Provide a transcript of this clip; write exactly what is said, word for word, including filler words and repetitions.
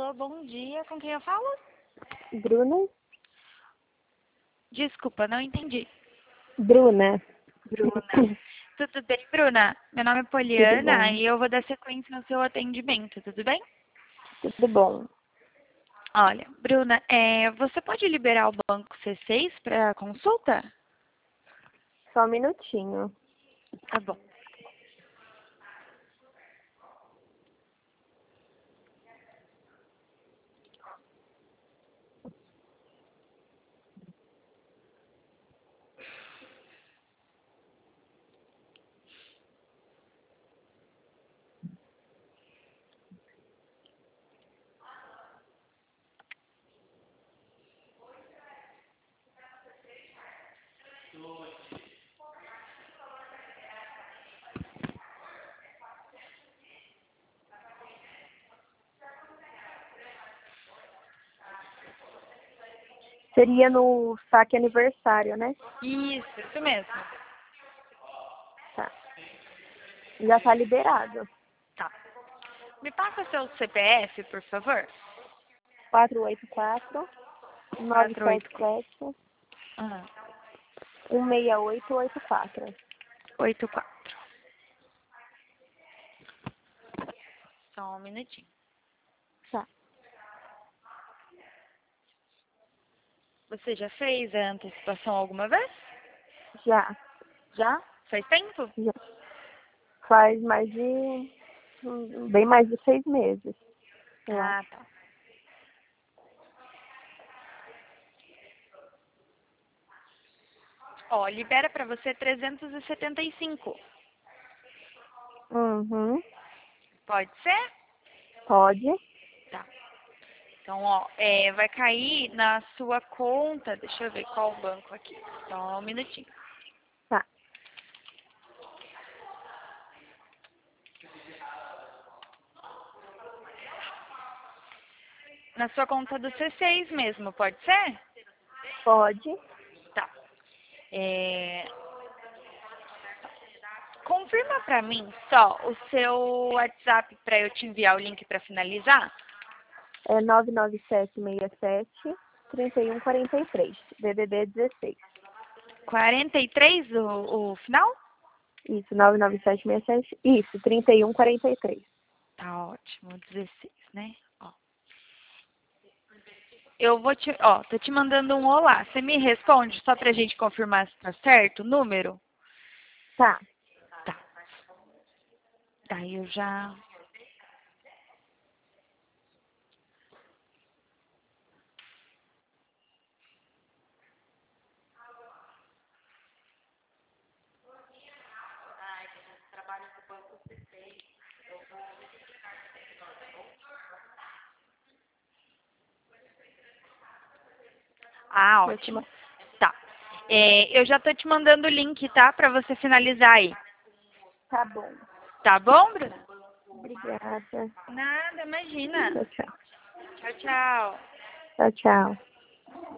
Alô, bom dia. Com quem eu falo? Bruna? Desculpa, não entendi. Bruna. Bruna. Tudo bem, Bruna? Meu nome é Tudo Poliana bom? e eu vou dar sequência no seu atendimento, tudo bem? Tudo bom. Olha, Bruna, é, você pode liberar o banco C seis para consulta? Só um minutinho. Tá bom. Seria no saque aniversário, né? Isso, isso mesmo. Tá. Já tá liberado. Tá. Me passa seu C P F, por favor. quatro oito quatro, nove Quatro sete oito sete, ah, um seis oito oito quatro. oito quatro. Só um minutinho. Tá. Você já fez a antecipação alguma vez? Já. Já? Faz tempo? Já. Faz mais de... hum, bem mais de seis meses, eu Ah, acho. tá. Ó, libera pra você trezentos e setenta e cinco. Uhum. Pode ser? Pode. Tá. Então, ó, é, vai cair na sua conta. Deixa eu ver qual o banco aqui. Só um minutinho. Tá. Na sua conta do C seis mesmo, pode ser? Pode. Tá. É, confirma pra mim só o seu WhatsApp pra eu te enviar o link pra finalizar. É nove nove sete seis sete, três um quatro três. D D D dezesseis. quarenta e três o, o final? Isso, nove nove sete seis sete. Isso, trinta e um quarenta e três. Tá ótimo, dezesseis, né? Ó. Eu vou te, ó, tô te mandando um olá. Você me responde só pra gente confirmar se tá certo o número? Tá. Tá. Daí eu já. Ah, ótimo. Tá. É, eu já tô te mandando o link, tá? Pra você finalizar aí. Tá bom. Tá bom, Bruna? Obrigada. Nada, imagina. Tchau, tchau. Tchau, tchau. Tchau, tchau.